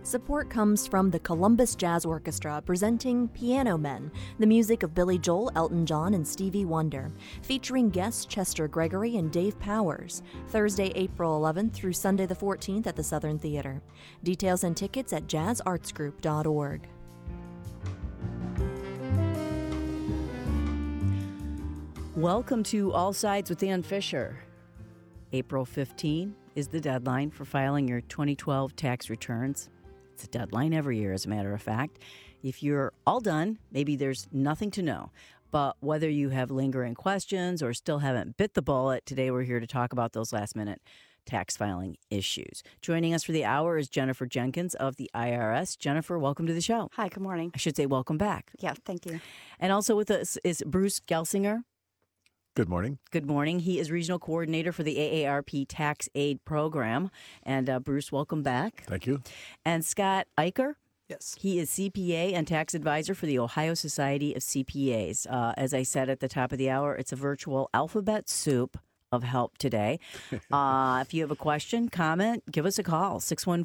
Support comes from the Columbus Jazz Orchestra presenting Piano Men, the music of Billy Joel, Elton John, and Stevie Wonder, featuring guests Chester Gregory and Dave Powers, Thursday, April 11th through Sunday the 14th at the Southern Theater. Details and tickets at jazzartsgroup.org. Welcome to All Sides with Ann Fisher. April 15 is the deadline for filing your 2012 tax returns. It's a deadline every year, as a matter of fact. If you're all done, maybe there's nothing to know. But whether you have lingering questions or still haven't bit the bullet, today we're here to talk about those last-minute tax filing issues. Joining us for the hour is Jennifer Jenkins of the IRS. Jennifer, welcome to the show. Hi, good morning. I should say welcome back. Yeah, thank you. And also with us is Bruce Gelsinger. Good morning. Good morning. He is Regional Coordinator for the AARP Tax Aid Program. And Bruce, welcome back. Thank you. And Scott Eicher. Yes. He is CPA and Tax Advisor for the Ohio Society of CPAs. As I said at the top of the hour, it's a virtual alphabet soup of help today. If you have a question, comment, give us a call,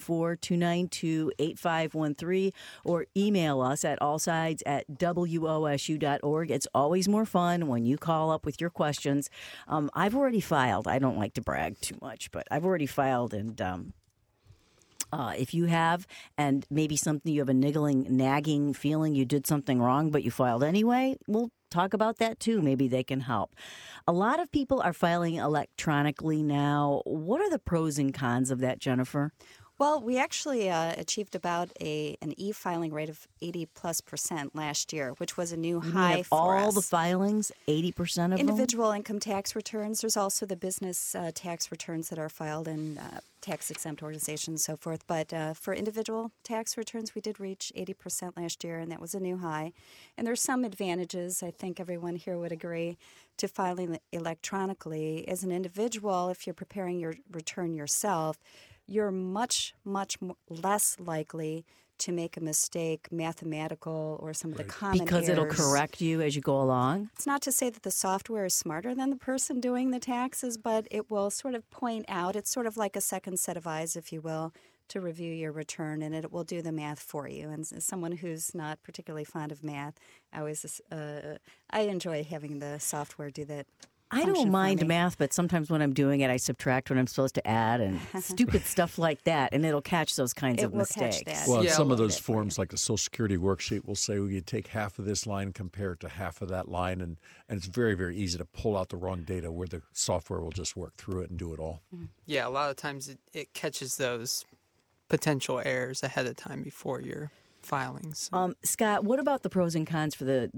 614-292-8513, or email us at allsides@wosu.org. It's always more fun when you call up with your questions. I've already filed. I don't like to brag too much, but I've already filed, and if you have, and maybe something you have a nagging feeling you did something wrong, but you filed anyway, we'll talk about that too. Maybe they can help. A lot of people are filing electronically now. What are the pros and cons of that, Jennifer? Well, we actually achieved about an e-filing rate of 80+% last year, which was a new high for us. All the filings, 80% of them? Individual income tax returns. There's also the business tax returns that are filed in tax-exempt organizations and so forth. But for individual tax returns, we did reach 80% last year, and that was a new high. And there's some advantages, I think everyone here would agree, to filing electronically. As an individual, if you're preparing your return yourself, you're much less likely to make a mistake, mathematical or some of the common because errors. It'll correct you as you go along? It's not to say that the software is smarter than the person doing the taxes, but it will sort of point out. It's sort of like a second set of eyes, if you will, to review your return, and it will do the math for you. And as someone who's not particularly fond of math, I enjoy having the software do that. I don't mind math, but sometimes when I'm doing it, I subtract when I'm supposed to add and stupid stuff like that, and it'll catch those kinds of mistakes. Catch that. Well, Yeah, some of a little those bit. forms, like the Social Security worksheet, will say, well, you take half of this line, compare it to half of that line, and it's very, very easy to pull out the wrong data where the software will just work through it and do it all. Yeah, a lot of times it catches those potential errors ahead of time before your filings. Scott, what about the pros and cons for the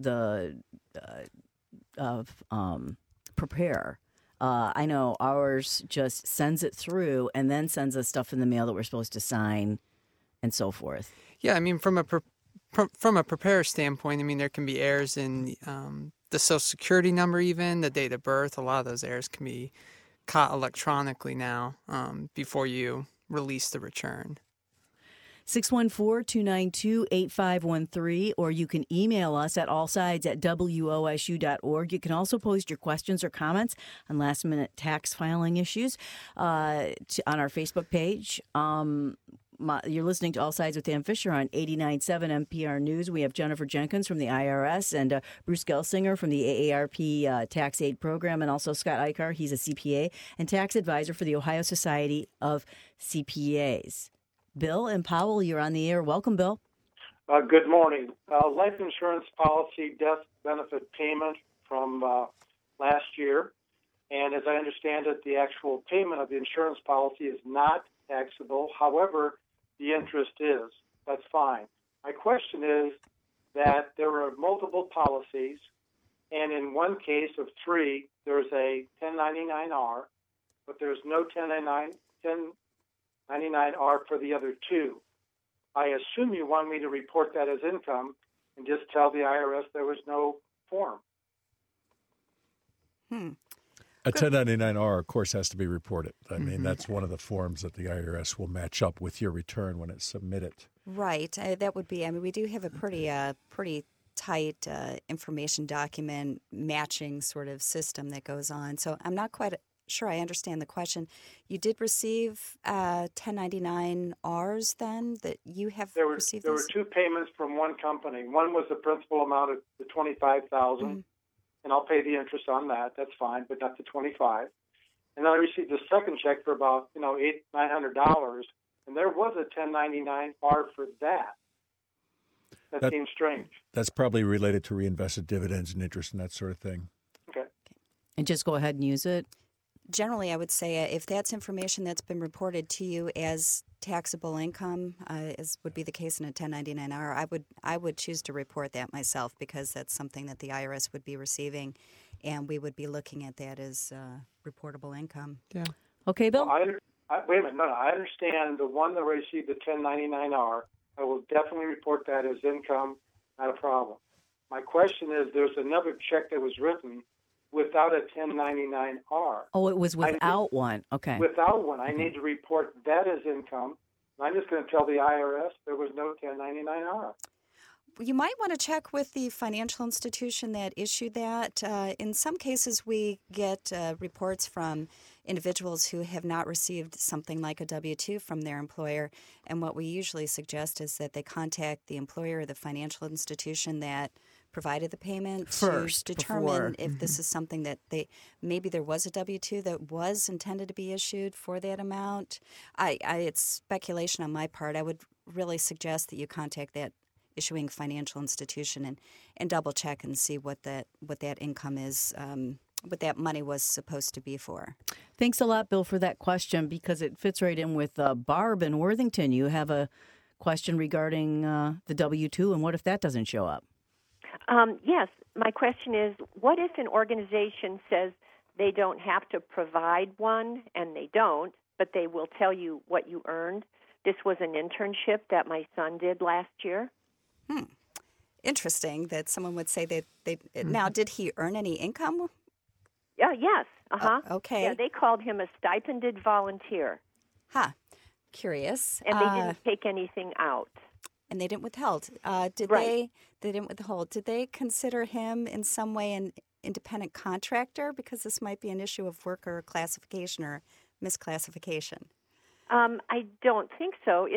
Prepare? I know ours just sends it through and then sends us stuff in the mail that we're supposed to sign and so forth. Yeah, I mean, from a preparer standpoint, I mean, there can be errors in the Social Security number, even the date of birth. A lot of those errors can be caught electronically now before you release the return. 614-292-8513, or you can email us at allsides@wosu.org. You can also post your questions or comments on last-minute tax filing issues on our Facebook page. You're listening to All Sides with Ann Fisher on 89.7 NPR News. We have Jennifer Jenkins from the IRS and Bruce Gelsinger from the AARP Tax Aid Program, and also Scott Eicher. He's a CPA and tax advisor for the Ohio Society of CPAs. Bill and Powell, you're on the air. Welcome, Bill. Good morning. Life insurance policy death benefit payment from last year. And as I understand it, the actual payment of the insurance policy is not taxable. However, the interest is. That's fine. My question is that there are multiple policies, and in one case of three, there's a 1099-R, but there's no 1099-R for the other two. I assume you want me to report that as income and just tell the IRS there was no form. A 1099-R, of course, has to be reported. I mean, that's one of the forms that the IRS will match up with your return when it's submitted. Right. That would be, we do have a pretty tight information document matching sort of system that goes on. So I'm not quite sure I understand the question. You did receive 1099-Rs then that you have received? There were two payments from one company. One was the principal amount of the $25,000, and I'll pay the interest on that. That's fine, but not the $25,000. And then I received a second check for about $900, and there was a 1099-R for that. That seems strange. That's probably related to reinvested dividends and interest and that sort of thing. Okay. And just go ahead and use it? Generally, I would say if that's information that's been reported to you as taxable income, as would be the case in a 1099-R, I would choose to report that myself because that's something that the IRS would be receiving, and we would be looking at that as reportable income. Yeah. Okay, Bill? Well, wait a minute. No, I understand the one that received the 1099-R. I will definitely report that as income, not a problem. My question is, there's another check that was written without a 1099-R. Oh, it was without one. Okay. Without one. I need to report that as income. I'm just going to tell the IRS there was no 1099-R. You might want to check with the financial institution that issued that. In some cases, we get reports from individuals who have not received something like a W-2 from their employer, and what we usually suggest is that they contact the employer or the financial institution that provided the payment first to determine if this is something that maybe there was a W-2 that was intended to be issued for that amount. It's speculation on my part. I would really suggest that you contact that issuing financial institution and double check and see what that income is, what that money was supposed to be for. Thanks a lot, Bill, for that question because it fits right in with Barb in Worthington. You have a question regarding the W-2 and what if that doesn't show up? Yes. My question is, what if an organization says they don't have to provide one and they don't, but they will tell you what you earned? This was an internship that my son did last year. Interesting that someone would say that they. Now, did he earn any income? Yes. Okay. Yeah, they called him a stipended volunteer. Curious. And they didn't take anything out. And they didn't withhold. They didn't withhold. Did they consider him in some way an independent contractor? Because this might be an issue of worker classification or misclassification. I don't think so.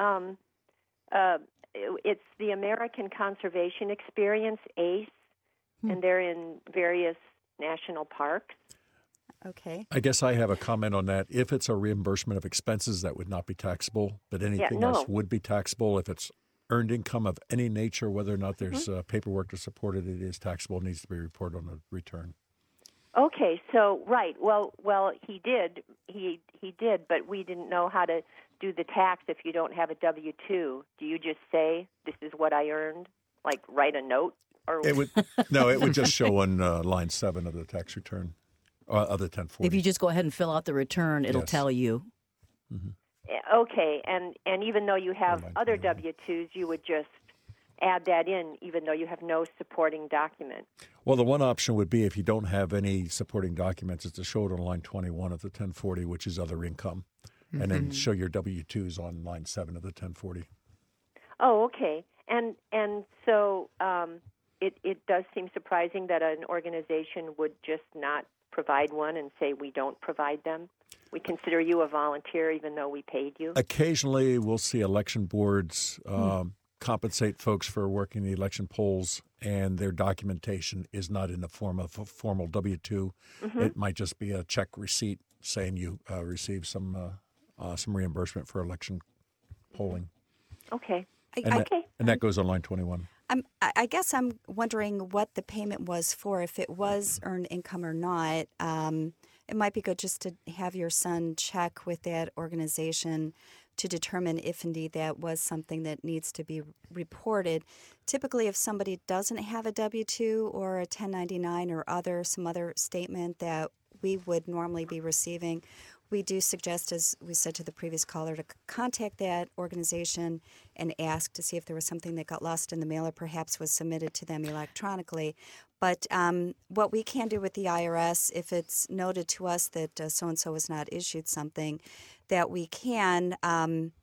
It's the American Conservation Experience, ACE, and they're in various national parks. Okay. I guess I have a comment on that. If it's a reimbursement of expenses, that would not be taxable, but anything else would be taxable. If it's earned income of any nature, whether or not there's paperwork to support it, it is taxable, needs to be reported on the return. Okay, so right. Well, he did, but we didn't know how to do the tax if you don't have a W-2. Do you just say this is what I earned, like write a note, or it would just show on line 7 of the tax return of the 1040. If you just go ahead and fill out the return, it'll tell you. Okay, and even though you have other W-2s, you would just add that in, even though you have no supporting document. Well, the one option would be if you don't have any supporting documents, is to show it on line 21 of the 1040, which is other income, and then show your W-2s on line 7 of the 1040. Oh, okay. And so it does seem surprising that an organization would just not provide one and say we don't provide them. We consider you a volunteer even though we paid you. Occasionally, we'll see election boards compensate folks for working the election polls, and their documentation is not in the form of a formal W-2. It might just be a check receipt saying you received some reimbursement for election polling. Okay. And that goes on line 21. I guess I'm wondering what the payment was for, if it was earned income or not. It might be good just to have your son check with that organization to determine if indeed that was something that needs to be reported. Typically, if somebody doesn't have a W-2 or a 1099 or some other statement that we would normally be receiving, we do suggest, as we said to the previous caller, to contact that organization and ask to see if there was something that got lost in the mail or perhaps was submitted to them electronically. But what we can do with the IRS, if it's noted to us that so-and-so has not issued something, that we can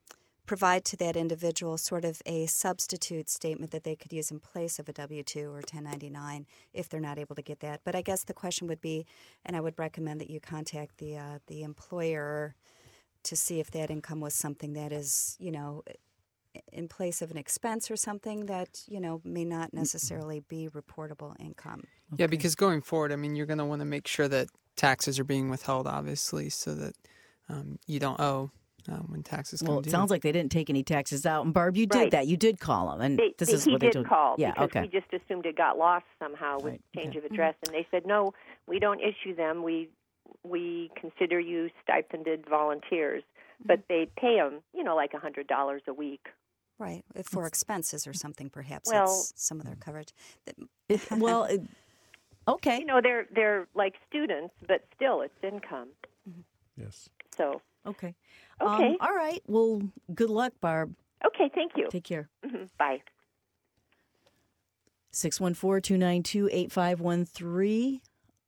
provide to that individual sort of a substitute statement that they could use in place of a W-2 or 1099 if they're not able to get that. But I guess the question would be, and I would recommend that you contact the employer to see if that income was something that is, in place of an expense or something that, may not necessarily be reportable income. Yeah, because going forward, you're going to want to make sure that taxes are being withheld, obviously, so that you don't owe when taxes come due. Well, it sounds like they didn't take any taxes out. And Barb, you did that. You did call them. And this is what they told. He did call because we just assumed it got lost somehow with change of address. And they said, no, we don't issue them. We consider you stipended volunteers. But they pay them, like $100 a week. Right, for expenses or something, perhaps. Well, it's some of their coverage. Okay. They're like students, but still, it's income. Yes. So. Okay. Okay. All right. Well, good luck, Barb. Okay, thank you. Take care. Bye. 614-292-8513.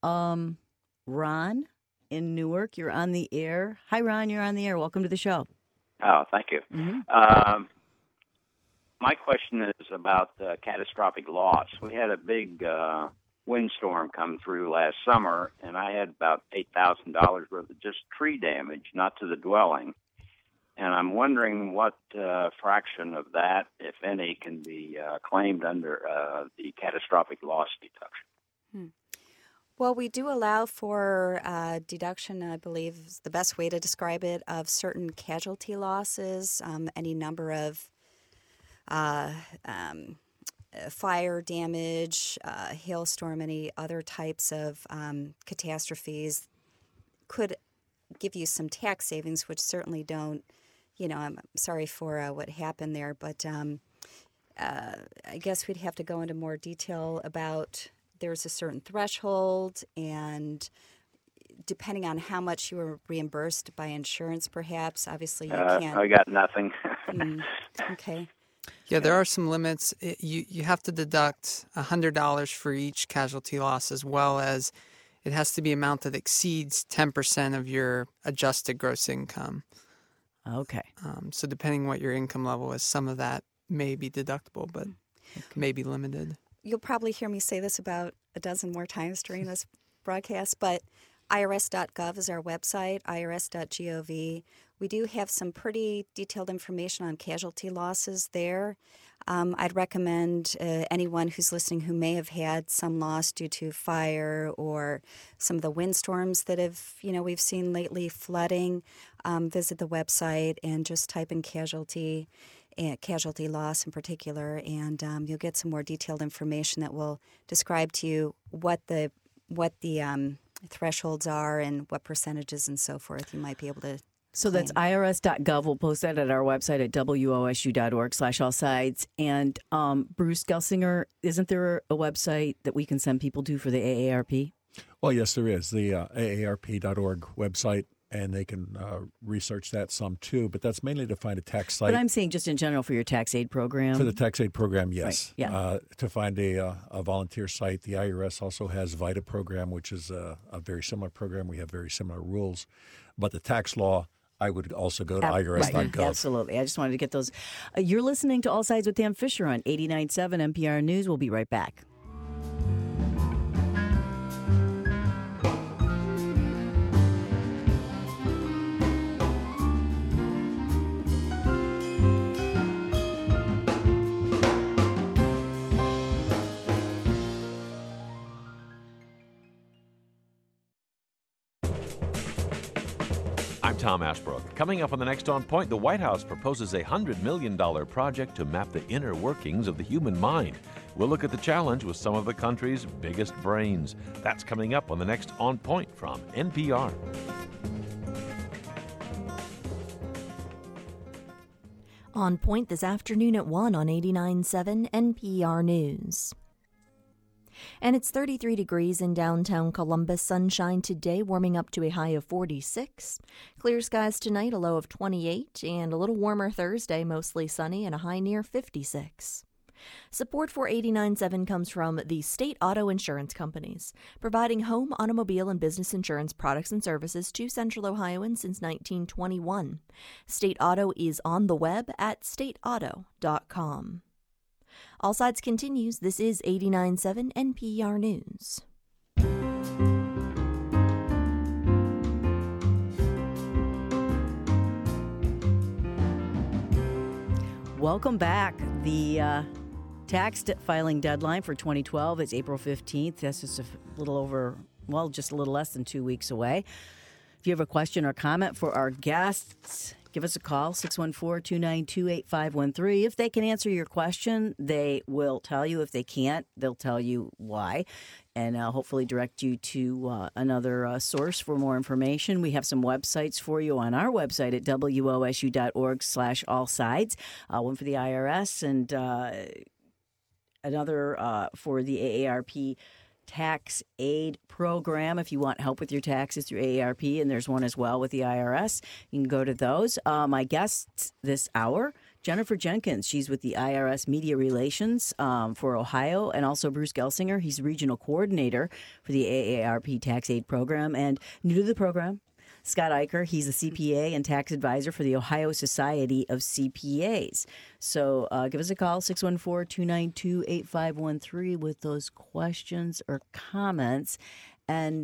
Ron in Newark, you're on the air. Hi, Ron. You're on the air. Welcome to the show. Oh, thank you. Mm-hmm. My question is about catastrophic loss. We had a big windstorm come through last summer, and I had about $8,000 worth of just tree damage, not to the dwelling. And I'm wondering what fraction of that, if any, can be claimed under the catastrophic loss deduction. Well, we do allow for deduction, I believe is the best way to describe it, of certain casualty losses, any number of fire damage, hailstorm, any other types of catastrophes could give you some tax savings, which certainly don't, I'm sorry for what happened there, but I guess we'd have to go into more detail about there's a certain threshold, and depending on how much you were reimbursed by insurance, perhaps, obviously you can't. I got nothing. Okay. Yeah, there are some limits. You have to deduct $100 for each casualty loss, as well as it has to be an amount that exceeds 10% of your adjusted gross income. Okay. So depending what your income level is, some of that may be deductible, but may be limited. You'll probably hear me say this about a dozen more times during this broadcast, but irs.gov is our website, irs.gov. We do have some pretty detailed information on casualty losses there. I'd recommend anyone who's listening who may have had some loss due to fire or some of the windstorms that we've seen lately, flooding, visit the website and just type in casualty loss in particular, and you'll get some more detailed information that will describe to you what the thresholds are and what percentages and so forth you might be able to. So that's irs.gov. We'll post that at our website at wosu.org/allsides. And Bruce Gelsinger, isn't there a website that we can send people to for the AARP? Well, yes, there is. The aarp.org website, and they can research that some too. But that's mainly to find a tax site. But I'm saying just in general for your tax aid program. For the tax aid program, yes. Right. Yeah. To find a volunteer site, the IRS also has VITA program, which is a very similar program. We have very similar rules. But the tax law, I would also go to irs.gov. Right. Absolutely. I just wanted to get those. You're listening to All Sides with Dan Fisher on 89.7 NPR News. We'll be right back. I'm Tom Ashbrook. Coming up on the next On Point, the White House proposes a $100 million project to map the inner workings of the human mind. We'll look at the challenge with some of the country's biggest brains. That's coming up on the next On Point from NPR. On Point this afternoon at 1 on 89.7 NPR News. And it's 33 degrees in downtown Columbus. Sunshine today, warming up to a high of 46. Clear skies tonight, a low of 28. And a little warmer Thursday, mostly sunny and a high near 56. Support for 89.7 comes from the State Auto Insurance Companies, providing home, automobile, and business insurance products and services to Central Ohioans since 1921. State Auto is on the web at stateauto.com. All Sides continues. This is 89.7 NPR News. Welcome back. The tax filing deadline for 2012 is April 15th. That's just a just a little less than 2 weeks away. If you have a question or comment for our guests, give us a call, 614-292-8513. If they can answer your question, they will tell you. If they can't, they'll tell you why, and hopefully direct you to another source for more information. We have some websites for you on our website at wosu.org/allsides, one for the IRS and another for the AARP Tax Aid Program. If you want help with your taxes through AARP, and there's one as well with the IRS, you can go to those. My guests this hour, Jennifer Jenkins. She's with the IRS Media Relations for Ohio, and also Bruce Gelsinger. He's Regional Coordinator for the AARP Tax Aid Program. And new to the program, Scott Eicher. He's a CPA and tax advisor for the Ohio Society of CPAs. So give us a call, 614-292-8513 with those questions or comments. And,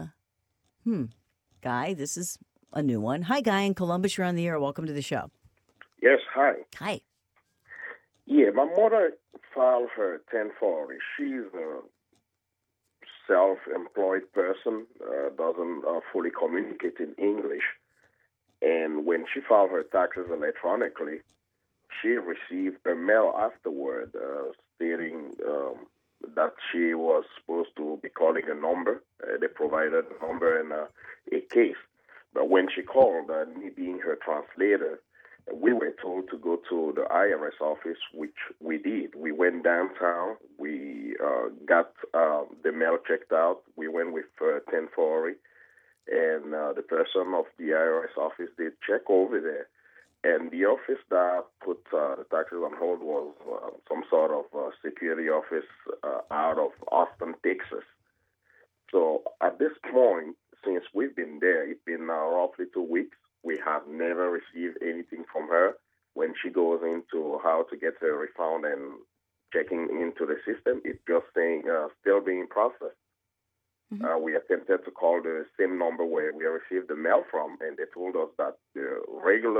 Guy, this is a new one. Hi, Guy in Columbus. You're on the air. Welcome to the show. Yes, hi. Hi. Yeah, my mother filed her 1040. She's a self-employed person, doesn't fully communicate in English. And when she filed her taxes electronically, she received a mail afterward stating that she was supposed to be calling a number. They provided a number and a case. But when she called, me being her translator, we were told to go to the IRS office, which we did. We went downtown. We got the mail checked out. We went with 1040, and the person of the IRS office did check over there. And the office that put the taxes on hold was some sort of security office out of Austin, Texas. So at this point, since we've been there, it's been roughly 2 weeks. We have never received anything from her when she goes into how to get her refund and checking into the system. It's just saying still being processed. Mm-hmm. We attempted to call the same number where we received the mail from, and they told us that the regular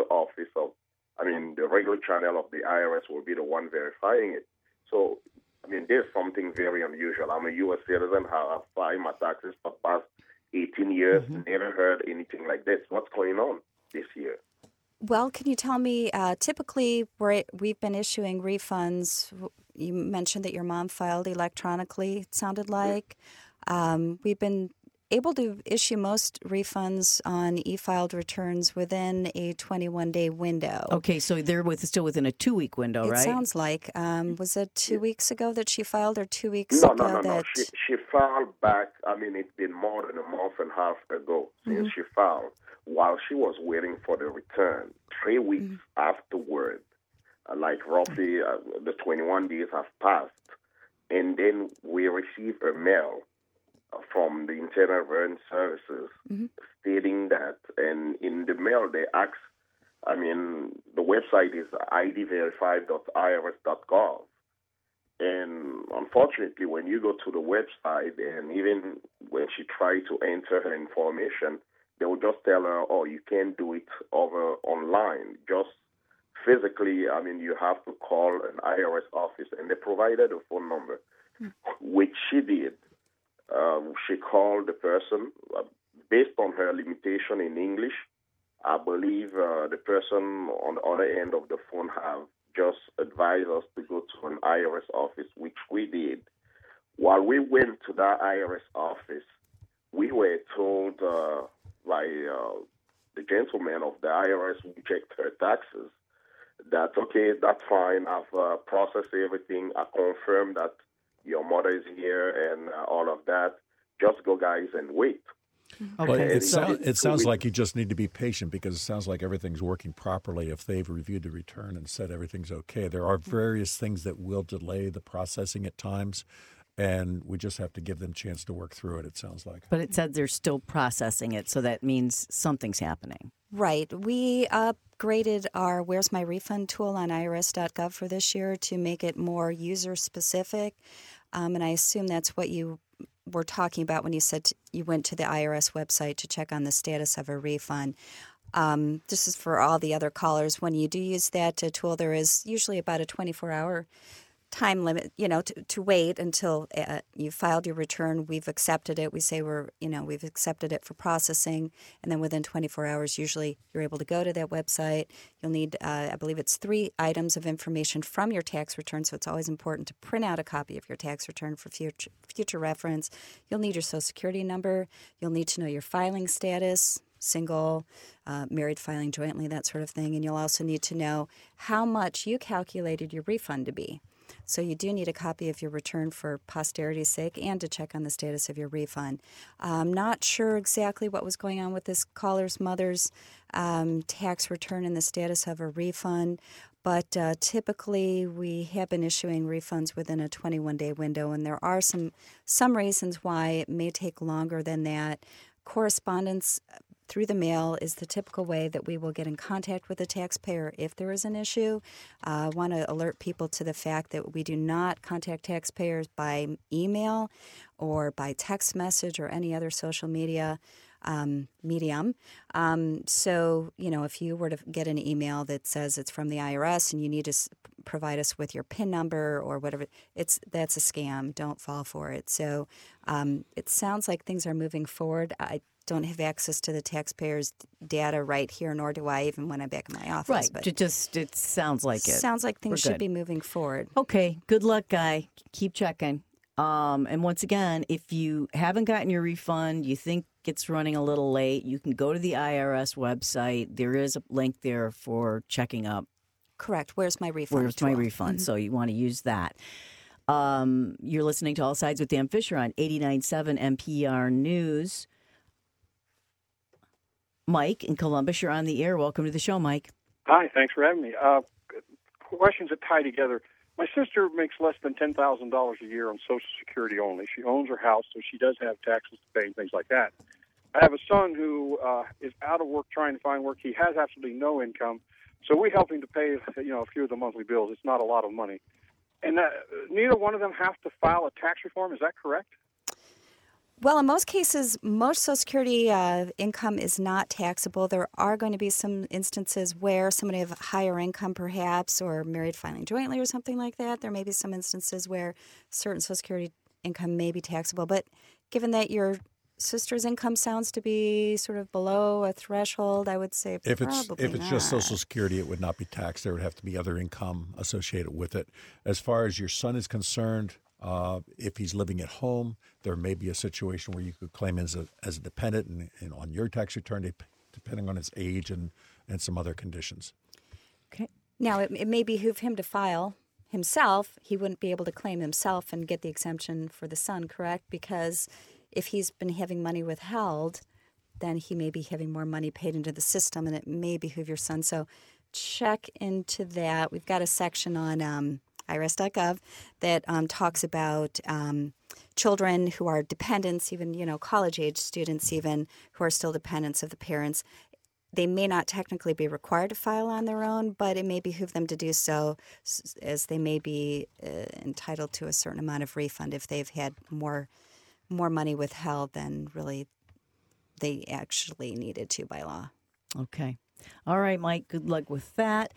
channel of the IRS will be the one verifying it. So, there's something very unusual. I'm a U.S. citizen. I've filed my taxes for the past 18 years, never heard anything like this. What's going on this year? Well, can you tell me, typically we've been issuing refunds. You mentioned that your mom filed electronically, it sounded like. We've been able to issue most refunds on e-filed returns within a 21-day window. Okay, so they're still within a 2-week window, right? It sounds like. Was it 2 weeks ago that she filed, or 2 weeks ago? No. She filed back, it's been more than a month and a half ago since she filed, while she was waiting for the return. 3 weeks afterward, roughly the 21 days have passed, and then we received a mail from the Internal Revenue Services stating that, and in the mail they ask, the website is idverify.irs.gov, and unfortunately when you go to the website, and even when she tried to enter her information, they will just tell her, you can't do it over online, just physically, you have to call an IRS office, and they provided a phone number, which she did. She called the person. Based on her limitation in English, I believe the person on the other end of the phone have just advised us to go to an IRS office, which we did. While we went to that IRS office, we were told by the gentleman of the IRS who checked her taxes that, okay, that's fine. I've processed everything. I confirmed that your mother is here and all of that. Just go, guys, and wait. Well, Okay. it sounds like you just need to be patient because it sounds like everything's working properly. If they've reviewed the return and said everything's okay, there are various things that will delay the processing at times, and we just have to give them a chance to work through it, it sounds like. But it said they're still processing it, so that means something's happening. Right. We upgraded our Where's My Refund tool on irs.gov for this year to make it more user-specific, and I assume that's what you were talking about when you said you went to the IRS website to check on the status of a refund. This is for all the other callers. When you do use that tool, there is usually about a 24-hour time limit, to wait until you filed your return. We've accepted it. We say we've accepted it for processing, and then within 24 hours, usually you're able to go to that website. You'll need, I believe it's 3 items of information from your tax return, so it's always important to print out a copy of your tax return for future reference. You'll need your Social Security number. You'll need to know your filing status, single, married, filing jointly, that sort of thing, and you'll also need to know how much you calculated your refund to be. So you do need a copy of your return for posterity's sake and to check on the status of your refund. I'm not sure exactly what was going on with this caller's mother's tax return and the status of a refund, but typically we have been issuing refunds within a 21-day window, and there are some reasons why it may take longer than that. Correspondence through the mail is the typical way that we will get in contact with the taxpayer if there is an issue. I want to alert people to the fact that we do not contact taxpayers by email or by text message or any other social media medium. So, if you were to get an email that says it's from the IRS and you need to provide us with your PIN number or whatever, that's a scam. Don't fall for it. So it sounds like things are moving forward. I don't have access to the taxpayers' data right here, nor do I even when I'm back in my office. Right. But It sounds like it. Sounds like things We're should good. be moving forward. Okay. Good luck, Guy. Keep checking. And once again, if you haven't gotten your refund, you think it's running a little late, you can go to the IRS website. There is a link there for checking up. Correct. Where's my refund? Where's my tool? refund? So you want to use that. You're listening to All Sides with Dan Fisher on 89.7 NPR News. Mike in Columbus, you're on the air. Welcome to the show, Mike. Hi, thanks for having me. Questions that tie together. My sister makes less than $10,000 a year on Social Security only. She owns her house, so she does have taxes to pay and things like that. I have a son who is out of work trying to find work. He has absolutely no income, so we help him to pay a few of the monthly bills. It's not a lot of money. And neither one of them have to file a tax reform. Is that correct? Well, in most cases, most Social Security income is not taxable. There are going to be some instances where somebody of higher income, perhaps, or married filing jointly or something like that. There may be some instances where certain Social Security income may be taxable. But given that your sister's income sounds to be sort of below a threshold, I would say If probably it's just Social Security, it would not be taxed. There would have to be other income associated with it. As far as your son is concerned, if he's living at home, there may be a situation where you could claim as a dependent and on your tax return, depending on his age and some other conditions. Okay. Now, it may behoove him to file himself. He wouldn't be able to claim himself and get the exemption for the son, correct? Because if he's been having money withheld, then he may be having more money paid into the system, and it may behoove your son. So check into that. We've got a section on irs.gov that talks about children who are dependents, even, college-age students even, who are still dependents of the parents. They may not technically be required to file on their own, but it may behoove them to do so, as they may be entitled to a certain amount of refund if they've had more money withheld than really they actually needed to by law. Okay. All right, Mike. Good luck with that.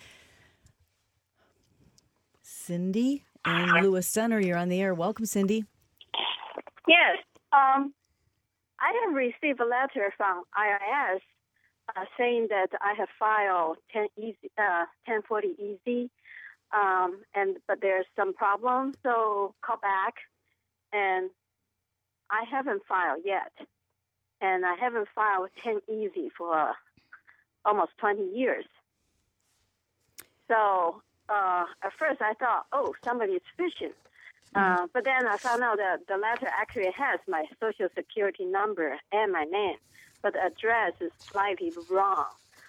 Cindy in Lewis Center, you're on the air. Welcome, Cindy. Yes. I have received a letter from IRS saying that I have filed 1040 easy, but there's some problem, so call back. And I haven't filed yet. And I haven't filed 10 easy for almost 20 years. So at first I thought, somebody is fishing. But then I found out that the letter actually has my Social Security number and my name, but the address is slightly wrong.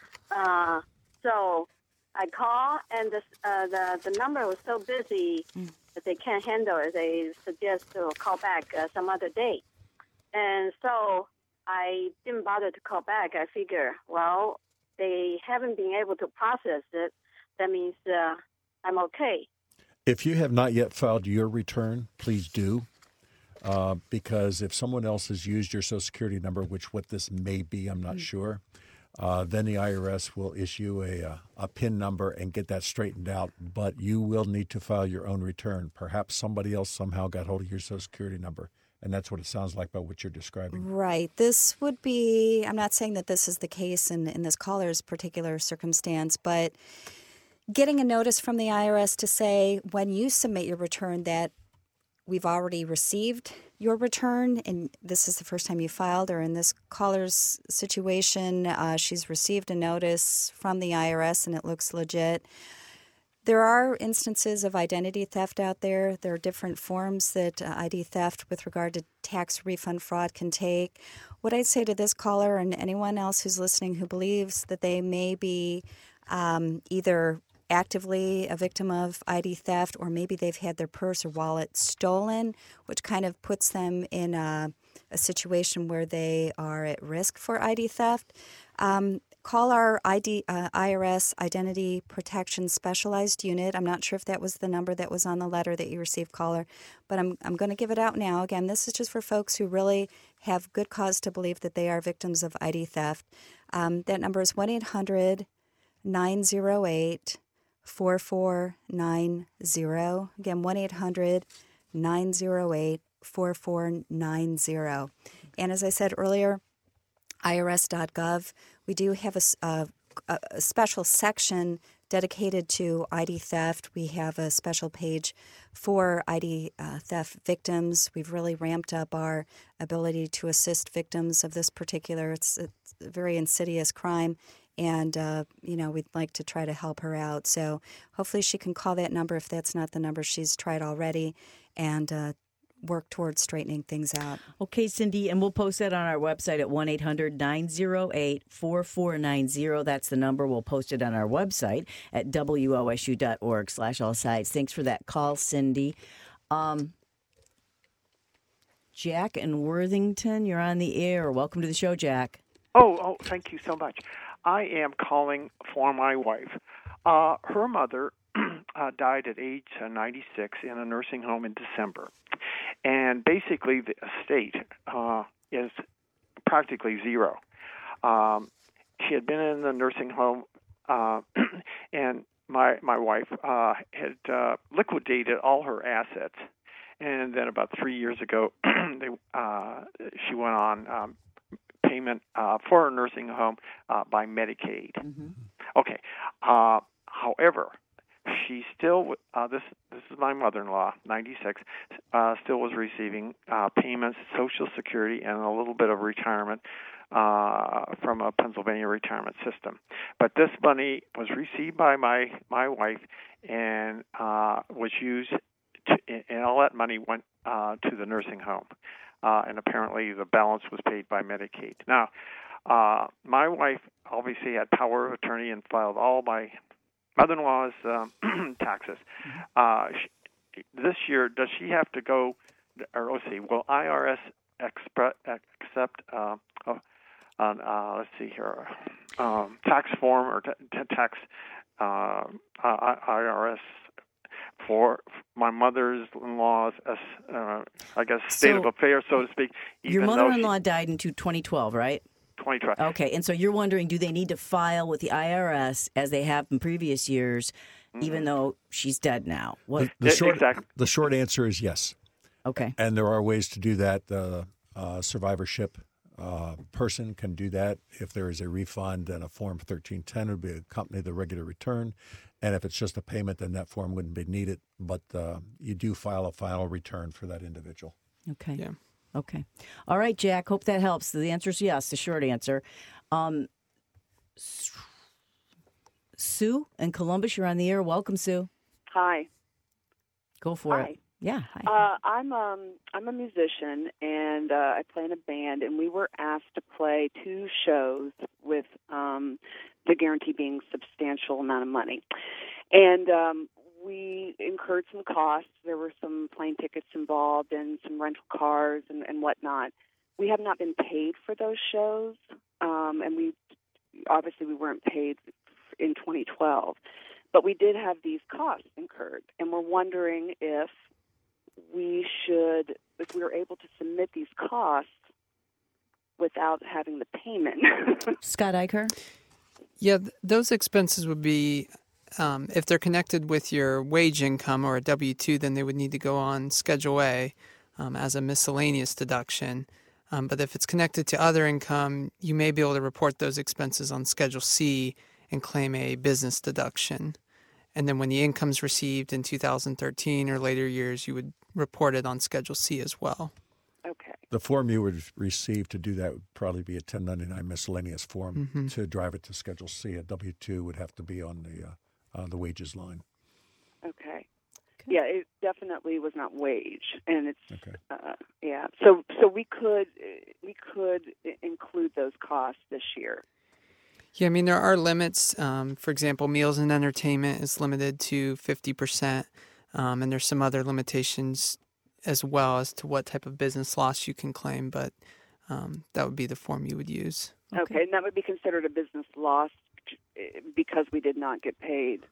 So I called, and the number was so busy that they can't handle it. They suggest to call back some other day. And so I didn't bother to call back. I figure, well, they haven't been able to process it. That means I'm okay. If you have not yet filed your return, please do. Because if someone else has used your Social Security number, which what this may be, I'm not sure, then the IRS will issue a PIN number and get that straightened out. But you will need to file your own return. Perhaps somebody else somehow got hold of your Social Security number. And that's what it sounds like by what you're describing. Right. This would be, I'm not saying that this is the case in this caller's particular circumstance, but getting a notice from the IRS to say when you submit your return that we've already received your return and this is the first time you filed, or in this caller's situation, she's received a notice from the IRS and it looks legit. There are instances of identity theft out there. There are different forms that ID theft with regard to tax refund fraud can take. What I'd say to this caller and anyone else who's listening who believes that they may be either actively a victim of ID theft, or maybe they've had their purse or wallet stolen, which kind of puts them in a situation where they are at risk for ID theft. Call our IRS Identity Protection Specialized Unit. I'm not sure if that was the number that was on the letter that you received, caller, but I'm going to give it out now. Again, this is just for folks who really have good cause to believe that they are victims of ID theft. That number is 1-800-908-4490. Again, 1-800-908-4490. And as I said earlier, IRS.gov, we do have a special section dedicated to ID theft. We have a special page for ID theft victims. We've really ramped up our ability to assist victims of this particular, it's a very insidious crime. And, we'd like to try to help her out. So hopefully she can call that number if that's not the number she's tried already, and work towards straightening things out. Okay, Cindy, and we'll post that on our website at 1-800-908-4490. That's the number. We'll post it on our website at wosu.org/allsides. Thanks for that call, Cindy. Jack in Worthington, you're on the air. Welcome to the show, Jack. Oh, thank you so much. I am calling for my wife. Her mother died at age 96 in a nursing home in December. And basically the estate is practically zero. She had been in the nursing home, and my wife had liquidated all her assets. And then about 3 years ago, she went on payment for a nursing home by Medicaid. Mm-hmm. Okay. However, she still, this is my mother-in-law, 96, still was receiving payments, Social Security, and a little bit of retirement from a Pennsylvania retirement system. But this money was received by my wife and was used, and all that money went to the nursing home. And apparently the balance was paid by Medicaid. Now, my wife obviously had power of attorney and filed all my mother-in-law's taxes. This year, does she have to go, or let's see, will IRS accept, let's see here, tax form or tax IRS for my mother-in-law's, I guess, state of affairs, so to speak? Your mother-in-law died in 2012, right? 2012. Okay, and so you're wondering, do they need to file with the IRS as they have in previous years, even though she's dead now? The short answer is yes. Okay. And there are ways to do that. The survivorship person can do that. If there is a refund, then a Form 1310 would be accompany the regular return. And if it's just a payment, then that form wouldn't be needed. But you do file a final return for that individual. Okay. Yeah. Okay. All right, Jack. Hope that helps. The answer is yes, the short answer. Sue in Columbus, you're on the air. Welcome, Sue. Hi. Go for it. Yeah. Hi. I'm a musician, and I play in a band, and we were asked to play 2 shows with the guarantee being substantial amount of money. And we incurred some costs. There were some plane tickets involved and some rental cars and whatnot. We have not been paid for those shows, and we weren't paid in 2012. But we did have these costs incurred, and we're wondering if we were able to submit these costs without having the payment. Scott Eicher? Yeah, those expenses would be, if they're connected with your wage income or a W-2, then they would need to go on Schedule A as a miscellaneous deduction. But if it's connected to other income, you may be able to report those expenses on Schedule C and claim a business deduction. And then when the income's received in 2013 or later years, you would report it on Schedule C as well. Okay. The form you would receive to do that would probably be a 1099 miscellaneous form. Mm-hmm. To drive it to Schedule C. A W-2 would have to be on the wages line. Okay. Yeah, it definitely was not wage, and it's okay. Yeah. So we could include those costs this year. Yeah, I mean, there are limits. For example, meals and entertainment is limited to 50%, and there's some other limitations as well as to what type of business loss you can claim, but that would be the form you would use. Okay, and that would be considered a business loss because we did not get paid?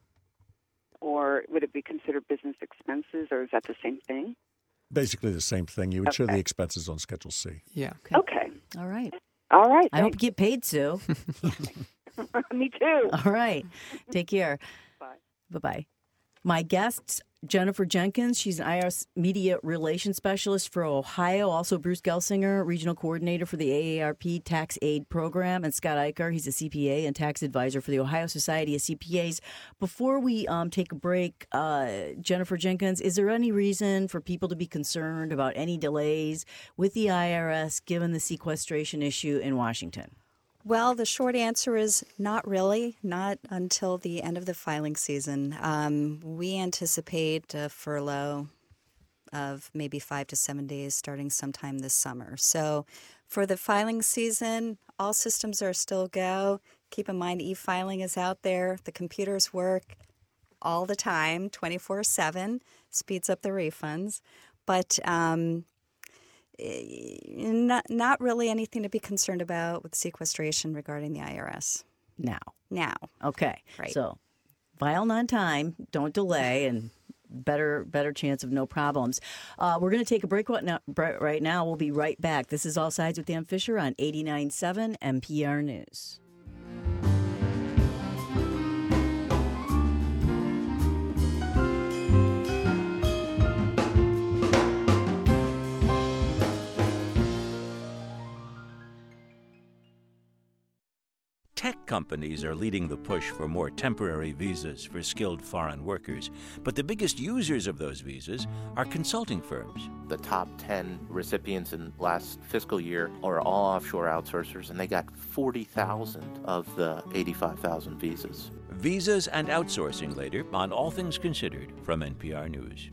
Or would it be considered business expenses, or is that the same thing? Basically the same thing. You would show the expenses on Schedule C. Yeah. Okay. All right. All right. I hope you get paid, Sue. Me too. All right. Take care. Bye. Bye-bye. My guests, Jennifer Jenkins. She's an IRS Media Relations Specialist for Ohio. Also, Bruce Gelsinger, Regional Coordinator for the AARP Tax Aid Program. And Scott Eicher, he's a CPA and Tax Advisor for the Ohio Society of CPAs. Before we take a break, Jennifer Jenkins, is there any reason for people to be concerned about any delays with the IRS given the sequestration issue in Washington? Well, the short answer is not really, not until the end of the filing season. We anticipate a furlough of maybe 5 to 7 days starting sometime this summer. So for the filing season, all systems are still go. Keep in mind, e-filing is out there. The computers work all the time, 24/7, speeds up the refunds. But not really anything to be concerned about with sequestration regarding the IRS. Now. Okay. Right. So file on time, don't delay, and better chance of no problems. We're going to take a break right now. We'll be right back. This is All Sides with Ann Fisher on 89.7 NPR News. Tech companies are leading the push for more temporary visas for skilled foreign workers, but the biggest users of those visas are consulting firms. The top 10 recipients in last fiscal year are all offshore outsourcers, and they got 40,000 of the 85,000 visas. Visas and outsourcing later on All Things Considered from NPR News.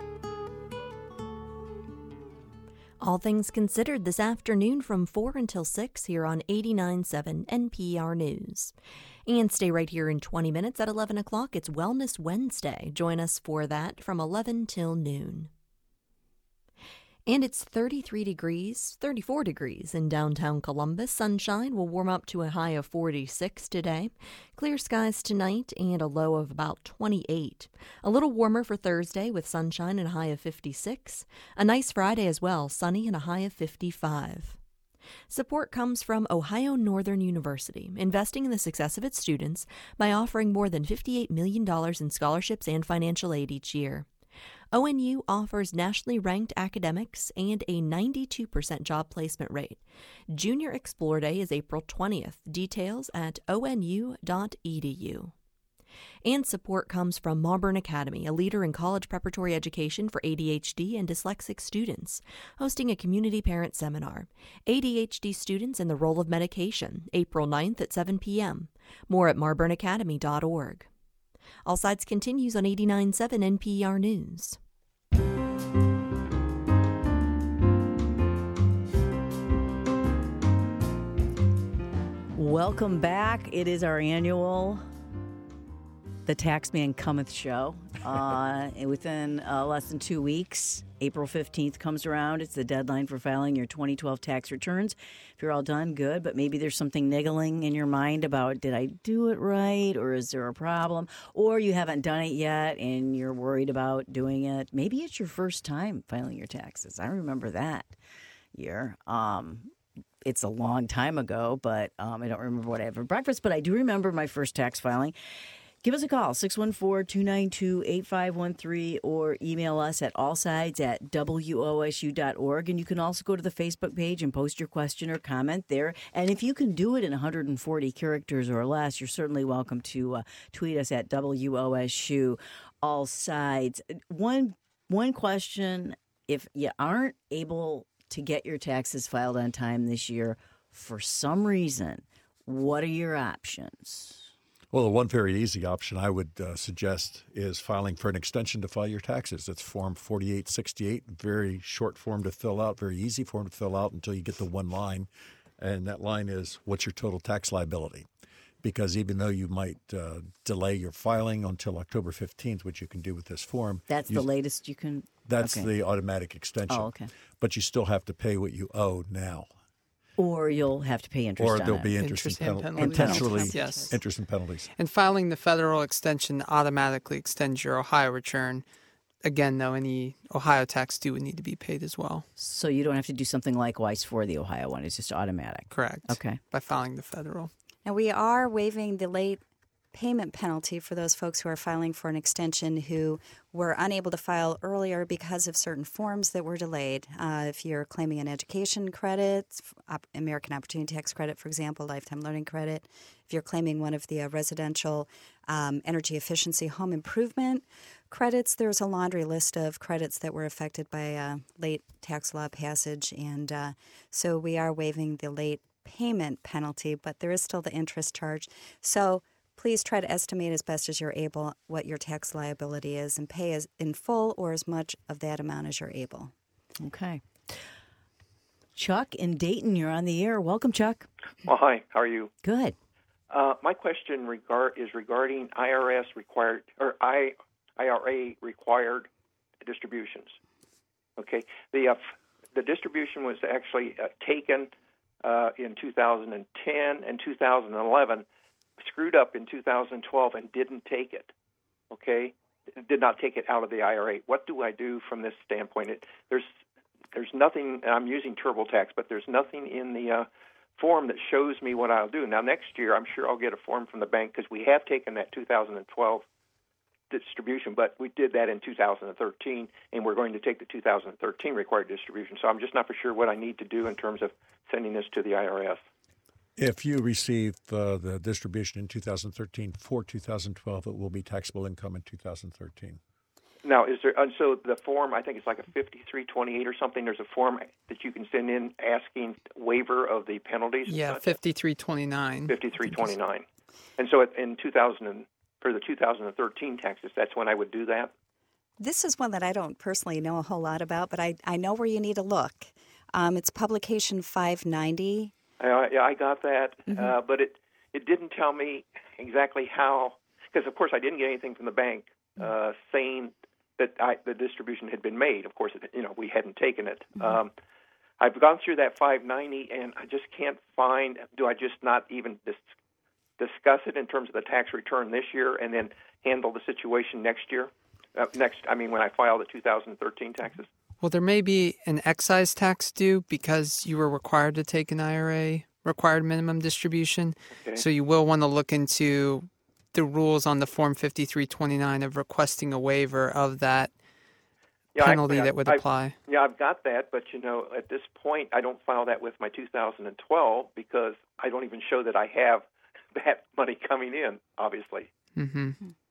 All Things Considered this afternoon from 4 until 6 here on 89.7 NPR News. And stay right here in 20 minutes at 11 o'clock. It's Wellness Wednesday. Join us for that from 11 till noon. And it's 34 degrees in downtown Columbus. Sunshine will warm up to a high of 46 today. Clear skies tonight and a low of about 28. A little warmer for Thursday with sunshine and a high of 56. A nice Friday as well, sunny and a high of 55. Support comes from Ohio Northern University, investing in the success of its students by offering more than $58 million in scholarships and financial aid each year. ONU offers nationally ranked academics and a 92% job placement rate. Junior Explore Day is April 20th. Details at onu.edu. And support comes from Mauburn Academy, a leader in college preparatory education for ADHD and dyslexic students, hosting a community parent seminar. ADHD students and the role of medication, April 9th at 7 p.m. More at mauburnacademy.org. All Sides continues on 89.7 NPR News. Welcome back. It is our annual The Taxman Cometh show. Within less than 2 weeks, April 15th comes around. It's the deadline for filing your 2012 tax returns. If you're all done, good, but maybe there's something niggling in your mind about, did I do it right, or is there a problem? Or you haven't done it yet and you're worried about doing it. Maybe it's your first time filing your taxes. I remember that year. It's a long time ago, but I don't remember what I had for breakfast, but I do remember my first tax filing. Give us a call, 614-292-8513, or email us at allsides@wosu.org. And you can also go to the Facebook page and post your question or comment there. And if you can do it in 140 characters or less, you're certainly welcome to tweet us at WOSU, all sides. One question, if you aren't able to get your taxes filed on time this year for some reason, what are your options? Well, one very easy option I would suggest is filing for an extension to file your taxes. It's Form 4868, very short form to fill out, very easy form to fill out until you get to one line. And that line is, what's your total tax liability? Because even though you might delay your filing until October 15th, which you can do with this form. That's the latest you can? That's okay. the automatic extension. Oh, okay. But you still have to pay what you owe now. Or you'll have to pay interest on it. Or there'll be interest and penalties. Potentially interest and penalties. And filing the federal extension automatically extends your Ohio return. Again, though, any Ohio tax due would need to be paid as well. So you don't have to do something likewise for the Ohio one. It's just automatic. Correct. Okay. By filing the federal. Now, we are waiving the late payment penalty for those folks who are filing for an extension who were unable to file earlier because of certain forms that were delayed. If you're claiming an education credit, American Opportunity Tax Credit, for example, Lifetime Learning Credit, if you're claiming one of the residential energy efficiency home improvement credits, there's a laundry list of credits that were affected by late tax law passage. And so we are waiving the late payment penalty, but there is still the interest charge. So please try to estimate as best as you're able what your tax liability is and pay as in full or as much of that amount as you're able. Okay. Chuck in Dayton, you're on the air. Welcome, Chuck. Well, hi. How are you? Good. My question is regarding IRA required distributions. Okay. The distribution was actually taken in 2010 and 2011. Screwed up in 2012 and didn't take it, okay? Did not take it out of the IRA. What do I do from this standpoint? There's nothing, I'm using TurboTax, but there's nothing in the form that shows me what I'll do. Now, next year, I'm sure I'll get a form from the bank because we have taken that 2012 distribution, but we did that in 2013, and we're going to take the 2013 required distribution. So I'm just not for sure what I need to do in terms of sending this to the IRS. If you receive the distribution in 2013 for 2012, it will be taxable income in 2013. Now, is there? So the form, I think it's like a 5328 or something. There's a form that you can send in asking waiver of the penalties. Yeah, 5329. 5329. And so in for the 2013 taxes, that's when I would do that. This is one that I don't personally know a whole lot about, but I know where you need to look. It's publication 590. Yeah, I got that, but it didn't tell me exactly how, because of course I didn't get anything from the bank saying that the distribution had been made. Of course, we hadn't taken it. I've gone through that 590, and I just can't find. Do I just not even discuss it in terms of the tax return this year, and then handle the situation next year? When I file the 2013 taxes. Well, there may be an excise tax due because you were required to take an IRA required minimum distribution. Okay. So you will want to look into the rules on the Form 5329 of requesting a waiver of that penalty that would apply. I've got that, but at this point, I don't file that with my 2012 because I don't even show that I have that money coming in, obviously. Mm-hmm.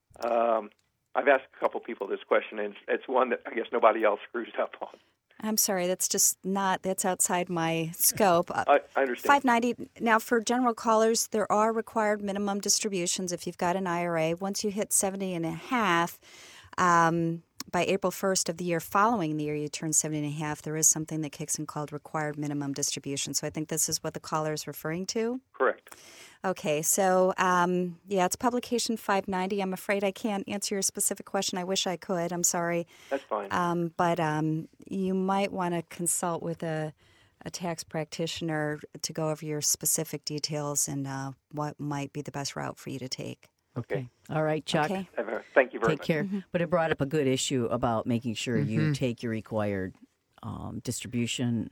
I've asked a couple people this question, and it's one that I guess nobody else screws up on. I'm sorry, that's outside my scope. I understand. 590. Now, for general callers, there are required minimum distributions if you've got an IRA. Once you hit 70.5, by April 1st of the year following the year you turn 70.5, there is something that kicks in called required minimum distribution. So I think this is what the caller is referring to. Correct. Okay, so it's publication 590. I'm afraid I can't answer your specific question. I wish I could. I'm sorry. That's fine. But you might want to consult with a tax practitioner to go over your specific details and what might be the best route for you to take. Okay. All right, Chuck. Okay. Thank you very much. Take care. Mm-hmm. But it brought up a good issue about making sure you take your required distribution.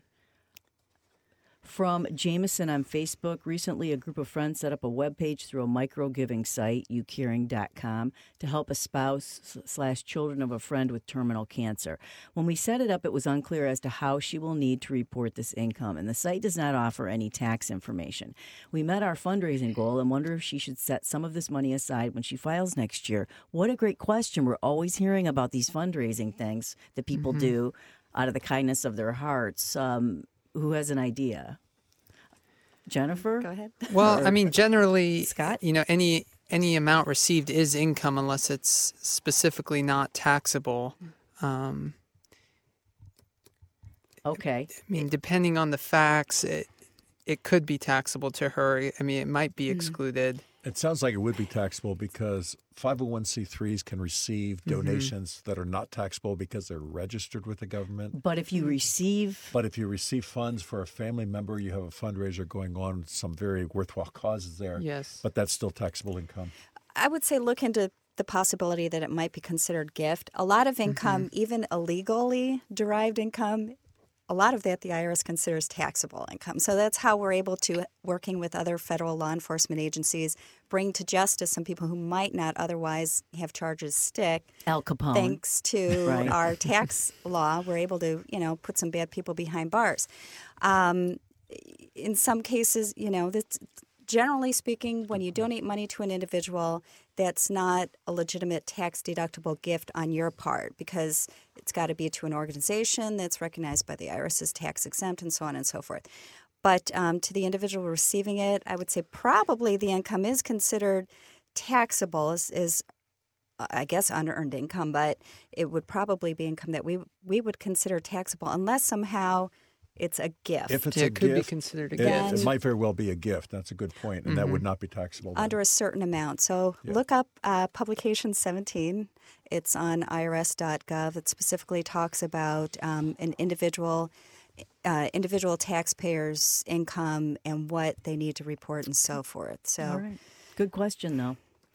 From Jameson on Facebook, recently a group of friends set up a webpage through a micro-giving site, youcaring.com, to help a spouse/children of a friend with terminal cancer. When we set it up, it was unclear as to how she will need to report this income, and the site does not offer any tax information. We met our fundraising goal and wonder if she should set some of this money aside when she files next year. What a great question. We're always hearing about these fundraising things that people do out of the kindness of their hearts. Who has an idea? Jennifer? Go ahead. Well, I mean, generally, Scott? Any amount received is income unless it's specifically not taxable. Okay. I mean, depending on the facts, it could be taxable to her. I mean, it might be excluded. It sounds like it would be taxable because 501c3s can receive donations that are not taxable because they're registered with the government. But if you receive funds for a family member, you have a fundraiser going on, some very worthwhile causes there. Yes. But that's still taxable income. I would say look into the possibility that it might be considered gift. A lot of income, even illegally derived income, a lot of that the IRS considers taxable income. So that's how we're able to, working with other federal law enforcement agencies, bring to justice some people who might not otherwise have charges stick. Al Capone. Thanks to our tax law, we're able to, put some bad people behind bars. In some cases, that's, generally speaking, when you donate money to an individual, that's not a legitimate tax-deductible gift on your part because it's got to be to an organization that's recognized by the IRS as tax-exempt and so on and so forth. But to the individual receiving it, I would say probably the income is considered taxable as I guess, unearned income, but it would probably be income that we would consider taxable unless somehow it's a gift. If it's it a could gift, be considered a gift. It might very well be a gift. That's a good point, and that would not be taxable. Under a certain amount. So look up Publication 17. It's on irs.gov. It specifically talks about an individual taxpayers' income and what they need to report and so forth. So, all right. Good question, though.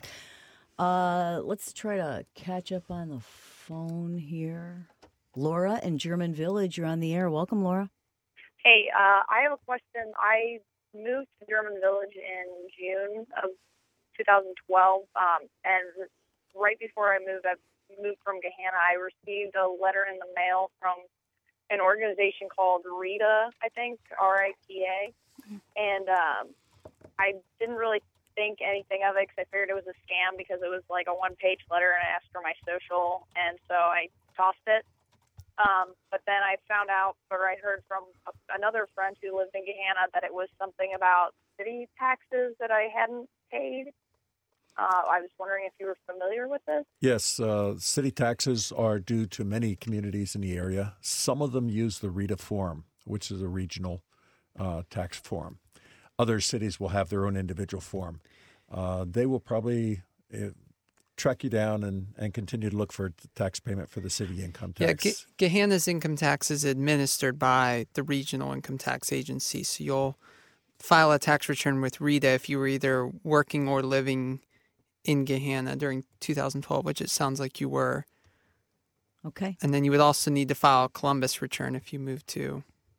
Let's try to catch up on the phone here. Laura in German Village, you're on the air. Welcome, Laura. Hey, I have a question. I moved to German Village in June of 2012, and right before I moved from Gahanna, I received a letter in the mail from an organization called RITA, I think, RITA, and I didn't really think anything of it because I figured it was a scam because it was like a one-page letter and I asked for my social, and so I tossed it. But then I found out, or I heard from another friend who lived in Gahanna that it was something about city taxes that I hadn't paid. I was wondering if you were familiar with this. Yes, city taxes are due to many communities in the area. Some of them use the RITA form, which is a regional tax form. Other cities will have their own individual form. They will probably track you down and continue to look for tax payment for the city income tax. Yeah, Gahanna's income tax is administered by the regional income tax agency. So you'll file a tax return with RITA if you were either working or living in Gahanna during 2012, which it sounds like you were. Okay. And then you would also need to file a Columbus return if you moved to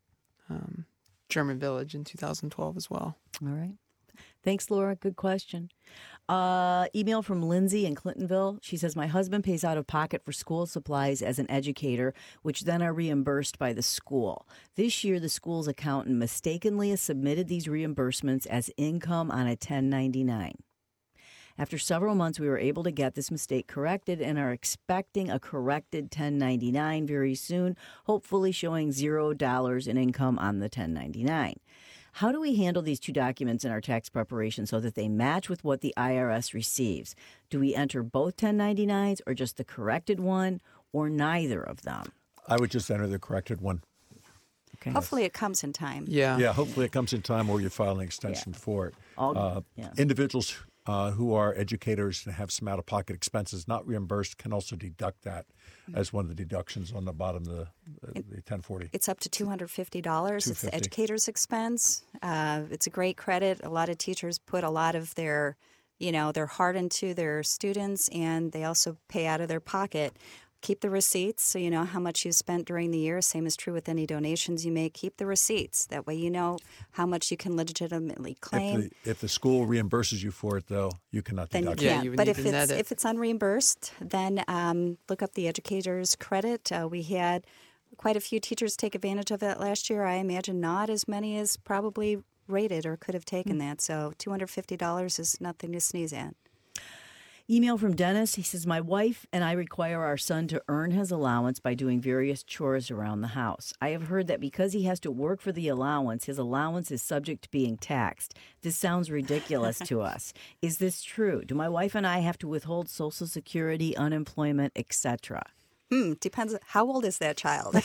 German Village in 2012 as well. All right. Thanks, Laura. Good question. Email from Lindsay in Clintonville. She says, my husband pays out of pocket for school supplies as an educator, which then are reimbursed by the school. This year, the school's accountant mistakenly submitted these reimbursements as income on a 1099. After several months, we were able to get this mistake corrected and are expecting a corrected 1099 very soon, hopefully showing $0 in income on the 1099. How do we handle these two documents in our tax preparation so that they match with what the IRS receives? Do we enter both 1099s or just the corrected one or neither of them? I would just enter the corrected one. Okay. Hopefully it comes in time. Yeah. Yeah, hopefully it comes in time or you file an extension for it. Individuals who are educators and have some out-of-pocket expenses not reimbursed can also deduct that as one of the deductions on the bottom of the 1040. It's up to $250. It's the educator's expense. It's a great credit. A lot of teachers put a lot of their heart into their students, and they also pay out of their pocket. Keep the receipts so you know how much you spent during the year. Same is true with any donations you make. Keep the receipts. That way you know how much you can legitimately claim. If the school reimburses you for it, though, you cannot deduct it. You but if it's unreimbursed, then look up the educator's credit. We had quite a few teachers take advantage of that last year. I imagine not as many as probably rated or could have taken that. So $250 is nothing to sneeze at. Email from Dennis. He says, my wife and I require our son to earn his allowance by doing various chores around the house. I have heard that because he has to work for the allowance, his allowance is subject to being taxed. This sounds ridiculous to us. Is this true? Do my wife and I have to withhold Social Security, unemployment, etc.? Depends. How old is that child?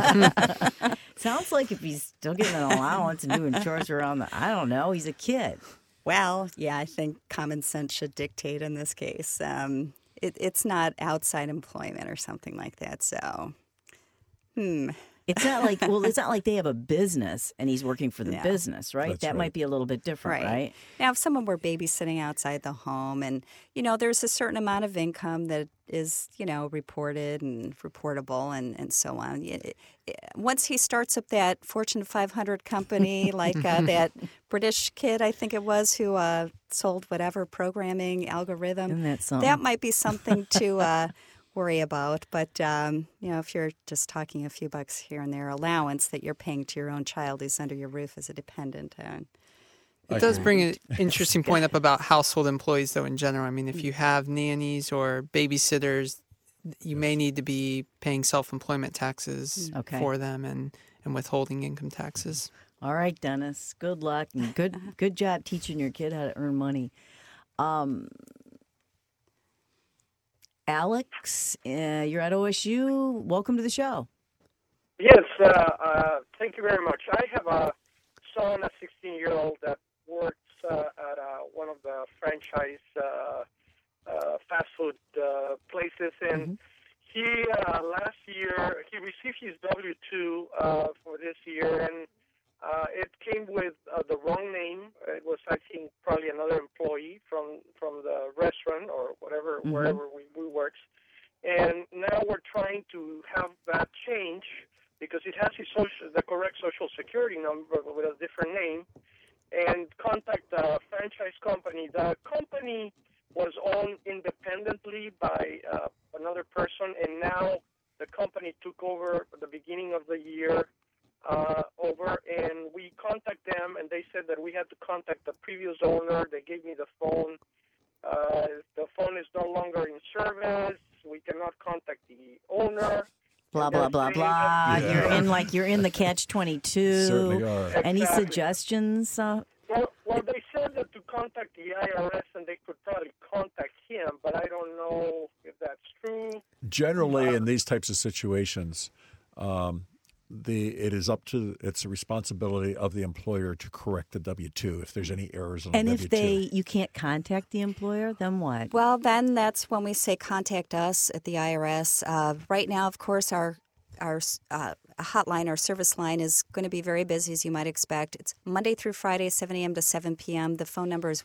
Sounds like if he's still getting an allowance and doing chores around I don't know, he's a kid. Well, yeah, I think common sense should dictate in this case. It's not outside employment or something like that. So, It's not like they have a business and he's working for the business, right? That might be a little bit different, right? Now, if someone were babysitting outside the home and, there's a certain amount of income that is, reported and reportable and so on. Once he starts up that Fortune 500 company, like that British kid, I think it was, who sold whatever programming algorithm, that might be something to worry about. But, if you're just talking a few bucks here and there allowance that you're paying to your own child who's under your roof as a dependent. It does bring an interesting point up about household employees, though, in general. I mean, if you have nannies or babysitters, you may need to be paying self-employment taxes for them and withholding income taxes. All right, Dennis. Good luck and good job teaching your kid how to earn money. Alex, you're at OSU. Welcome to the show. Yes, thank you very much. I have a son, a 16-year-old, that works at one of the franchise fast food places, and he last year he received his W-2 for this year, and it came with the wrong name. It was, I think, probably another employee from the restaurant or whatever, wherever we works. And now we're trying to have that change because it has the correct Social Security number with a different name, and contact the franchise company. The company was owned independently by another person, and now the company took over at the beginning of the year and we contact them, and they said that we had to contact the previous owner. They gave me the phone. The phone is no longer in service. We cannot contact the owner. Blah, blah, blah, blah. Yeah. You're in the catch-22. Certainly are. Any suggestions? Well, they said that to contact the IRS, and they could probably contact him, but I don't know if that's true. Generally, in these types of situations, it's the responsibility of the employer to correct the W-2 if there's any errors on the W-2. And if you can't contact the employer, then what? Well, then that's when we say contact us at the IRS. Right now, of course, our hotline, our service line is going to be very busy, as you might expect. It's Monday through Friday, 7 a.m. to 7 p.m. The phone number is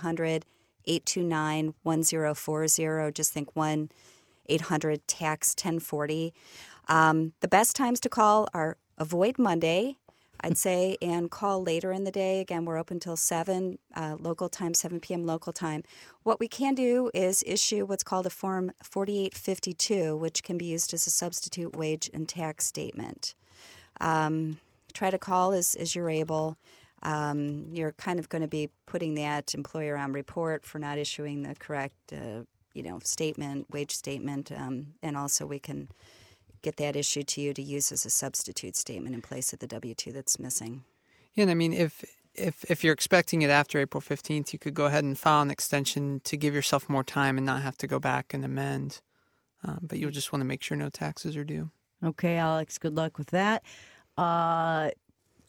1-800-829-1040. Just think 1-800-TAX-1040. The best times to call are avoid Monday, I'd say, and call later in the day. Again, we're open till 7 local time, 7 p.m. local time. What we can do is issue what's called a Form 4852, which can be used as a substitute wage and tax statement. Try to call as you're able. You're kind of going to be putting that employer on report for not issuing the correct statement, wage statement, and also we can get that issued to you to use as a substitute statement in place of the W-2 that's missing. Yeah, and I mean, if you're expecting it after April 15th, you could go ahead and file an extension to give yourself more time and not have to go back and amend. But you'll just want to make sure no taxes are due. Okay, Alex, good luck with that.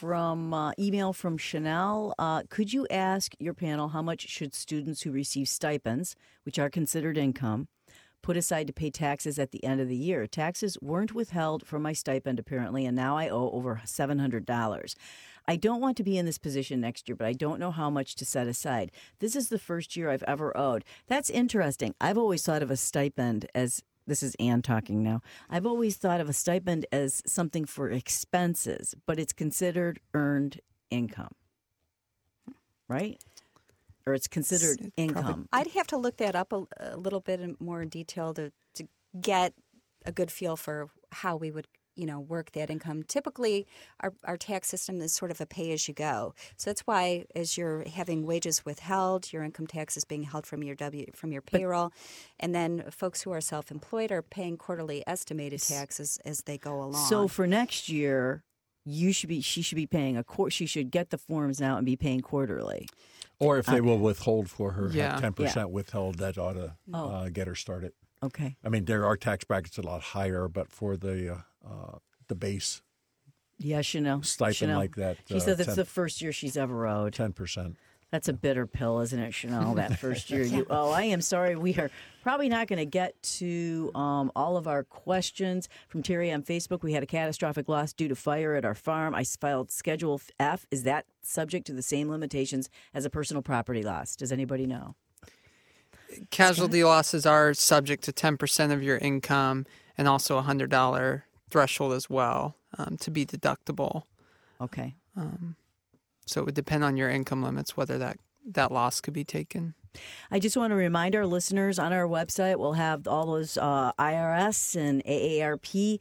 from email from Chanel. Could you ask your panel how much should students who receive stipends, which are considered income, put aside to pay taxes at the end of the year? Taxes weren't withheld from my stipend, apparently, and now I owe over $700. I don't want to be in this position next year, but I don't know how much to set aside. This is the first year I've ever owed. That's interesting. I've always thought of a stipend as, this is Ann talking now, I've always thought of a stipend as something for expenses, but it's considered earned income, right? Or it's considered income. I'd have to look that up a little bit in more detail to get a good feel for how we would work that income. Typically, our tax system is sort of a pay-as-you-go. So that's why, as you're having wages withheld, your income tax is being held from your payroll, and then folks who are self-employed are paying quarterly estimated taxes as they go along. So for next year, she should be paying she should get the forms now and be paying quarterly. Or if they will withhold for her, Yeah. 10% withheld, that ought to get her started. Okay. I mean, there are tax brackets a lot higher, but for the base stipend Chanel. like that. She said that's the first year she's ever owed. 10%. That's a bitter pill, isn't it, Chanel, that first year you owe? I am sorry. We are probably not going to get to all of our questions. From Terry on Facebook, we had a catastrophic loss due to fire at our farm. I filed Schedule F. Is that subject to the same limitations as a personal property loss? Does anybody know? Casualty losses are subject to 10% of your income and also a $100 threshold as well to be deductible. Okay. So it would depend on your income limits whether that loss could be taken. I just want to remind our listeners on our website, we'll have all those IRS and AARP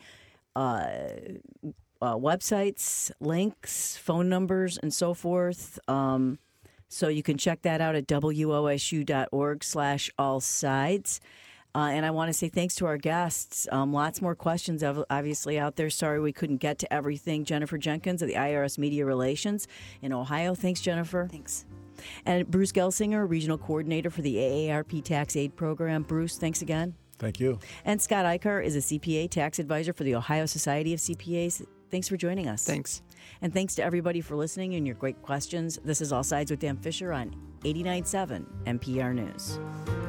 websites, links, phone numbers, and so forth. So you can check that out at wosu.org/allsides. And I want to say thanks to our guests. Lots more questions obviously out there. Sorry we couldn't get to everything. Jennifer Jenkins of the IRS Media Relations in Ohio. Thanks, Jennifer. Thanks. And Bruce Gelsinger, Regional Coordinator for the AARP Tax Aid Program. Bruce, thanks again. Thank you. And Scott Eichar is a CPA tax advisor for the Ohio Society of CPAs. Thanks for joining us. Thanks. And thanks to everybody for listening and your great questions. This is All Sides with Dan Fisher on 89.7 NPR News.